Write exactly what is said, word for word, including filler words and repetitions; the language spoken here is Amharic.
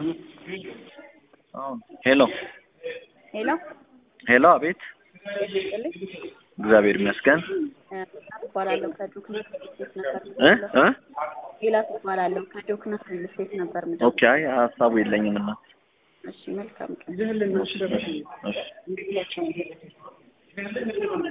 ሄሎ ሄሎ ሄሎ አቤት እግዚአብሔር ይመስገን እባላለሁ ከዶክመንት ስቴት ነበር እ እ ሌላ እባላለሁ ከዶክመንት ስቴት ነበር ምን ኦኬ አይ ሀሳቡ የለኝም እና እሺ መልካም ቀን